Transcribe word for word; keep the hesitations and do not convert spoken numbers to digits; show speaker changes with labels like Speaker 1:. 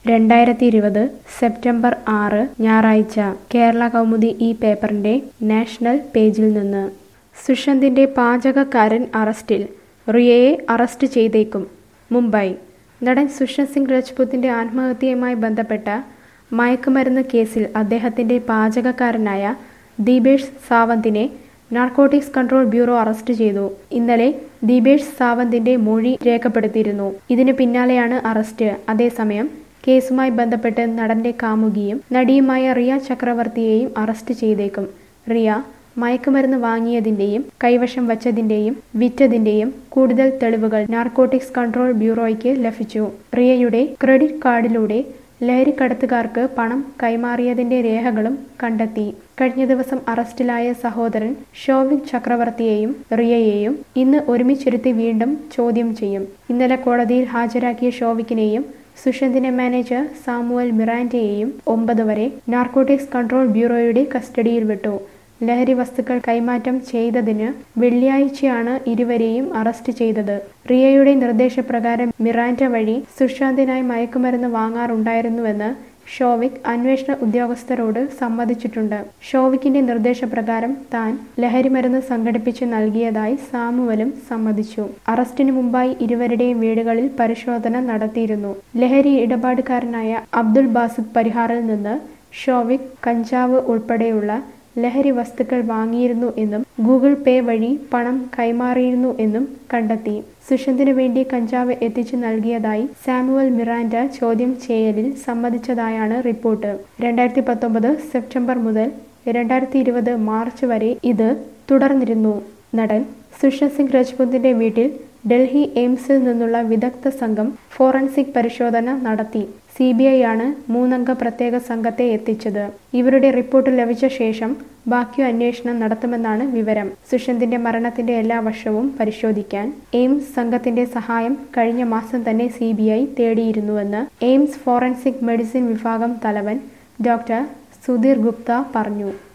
Speaker 1: രണ്ടായിരത്തി ഇരുപത് സെപ്റ്റംബർ ആറ് ഞായറാഴ്ച കേരള കൗമുദി ഈ പേപ്പറിന്റെ നാഷണൽ പേജിൽ നിന്ന് സുഷന്തിന്റെ പാചകക്കാരൻ അറസ്റ്റിൽ, റിയയെ അറസ്റ്റ് ചെയ്തേക്കും. മുംബൈ. നടൻ സുഷന്ത് സിംഗ് രജ്പുത്തിന്റെ ആത്മഹത്യയുമായി ബന്ധപ്പെട്ട മയക്കുമരുന്ന് കേസിൽ അദ്ദേഹത്തിന്റെ പാചകക്കാരനായ ദീപേഷ് സാവന്തിനെ നാർക്കോട്ടിക്സ് കൺട്രോൾ ബ്യൂറോ അറസ്റ്റ് ചെയ്തു. ഇന്നലെ ദീപേഷ് സാവന്തിന്റെ മൊഴി രേഖപ്പെടുത്തിയിരുന്നു. ഇതിന് പിന്നാലെയാണ് അറസ്റ്റ്. അതേസമയം കേസുമായി ബന്ധപ്പെട്ട് നടന്റെ കാമുകിയും നടിയുമായ റിയ ചക്രവർത്തിയെയും അറസ്റ്റ് ചെയ്തേക്കും. റിയ മയക്കുമരുന്ന് വാങ്ങിയതിന്റെയും കൈവശം വച്ചതിന്റെയും വിറ്റതിന്റെയും കൂടുതൽ തെളിവുകൾ നാർക്കോട്ടിക്സ് കൺട്രോൾ ബ്യൂറോയ്ക്ക് ലഭിച്ചു. റിയയുടെ ക്രെഡിറ്റ് കാർഡിലൂടെ ലഹരിക്കടത്തുകാർക്ക് പണം കൈമാറിയതിന്റെ രേഖകളും കണ്ടെത്തി. കഴിഞ്ഞ ദിവസം അറസ്റ്റിലായ സഹോദരൻ ഷോവിക് ചക്രവർത്തിയെയും റിയയെയും ഇന്ന് ഒരുമിച്ചിരുത്തി വീണ്ടും ചോദ്യം ചെയ്യും. ഇന്നലെ കോടതിയിൽ ഹാജരാക്കിയ ഷോവിക്കിനെയും സുഷന്തിന്റെ മാനേജർ സാമുവൽ മിറാൻഡയെയും ഒമ്പത് വരെ നാർക്കോട്ടിക്സ് കൺട്രോൾ ബ്യൂറോയുടെ കസ്റ്റഡിയിൽ വിട്ടു. ലഹരി വസ്തുക്കൾ കൈമാറ്റം ചെയ്തതിന് വെള്ളിയാഴ്ചയാണ് ഇരുവരെയും അറസ്റ്റ് ചെയ്തത്. റിയയുടെ നിർദ്ദേശപ്രകാരം മിറാൻഡ വഴി സുഷാന്തിനായി മയക്കുമരുന്ന് വാങ്ങാറുണ്ടായിരുന്നുവെന്ന് ഷോവിക് അന്വേഷണ ഉദ്യോഗസ്ഥരോട് സമ്മതിച്ചിട്ടുണ്ട്. ഷോവിക്കിന്റെ നിർദ്ദേശപ്രകാരം താൻ ലഹരിമരുന്ന് സംഘടിപ്പിച്ച് നൽകിയതായി സാമുവലും സമ്മതിച്ചു. അറസ്റ്റിന് മുമ്പായി ഇരുവരുടെയും വീടുകളിൽ പരിശോധന നടത്തിയിരുന്നു. ലഹരി ഇടപാടുകാരനായ അബ്ദുൾ ബാസിദ് പരിഹാറിൽ നിന്ന് ഷോവിക് കഞ്ചാവ് ഉൾപ്പെടെയുള്ള ലഹരി വസ്തുക്കൾ വാങ്ങിയിരുന്നു എന്നും ഗൂഗിൾ പേ വഴി പണം കൈമാറിയിരുന്നു എന്നും കണ്ടെത്തി. സുഷന്തിനു വേണ്ടി കഞ്ചാവ് എത്തിച്ചു നൽകിയതായി സാമുവൽ മിറാൻഡ ചോദ്യം ചെയ്യലിൽ സമ്മതിച്ചതായാണ് റിപ്പോർട്ട്. രണ്ടായിരത്തി പത്തൊമ്പത് സെപ്റ്റംബർ മുതൽ രണ്ടായിരത്തി ഇരുപത് മാർച്ച് വരെ ഇത് തുടർന്നിരുന്നു. നടൻ സുഷന്ത് സിംഗ് രജ്പുത്തിന്റെ വീട്ടിൽ ഡൽഹി എയിംസിൽ നിന്നുള്ള വിദഗ്ധ സംഘം ഫോറൻസിക് പരിശോധന നടത്തി. സി ബി ഐ ആണ് മൂന്നംഗ പ്രത്യേക സംഘത്തെ എത്തിച്ചത്. ഇവരുടെ റിപ്പോർട്ട് ലഭിച്ച ശേഷം ബാക്കി അന്വേഷണം നടത്തുമെന്നാണ് വിവരം. സുഷന്തിന്റെ മരണത്തിന്റെ എല്ലാ വശവും പരിശോധിക്കാൻ എയിംസ് സംഘത്തിന്റെ സഹായം കഴിഞ്ഞ മാസം തന്നെ സി ബി ഐ തേടിയിരുന്നുവെന്ന് എയിംസ് ഫോറൻസിക് മെഡിസിൻ വിഭാഗം തലവൻ ഡോക്ടർ സുധീർ ഗുപ്ത പറഞ്ഞു.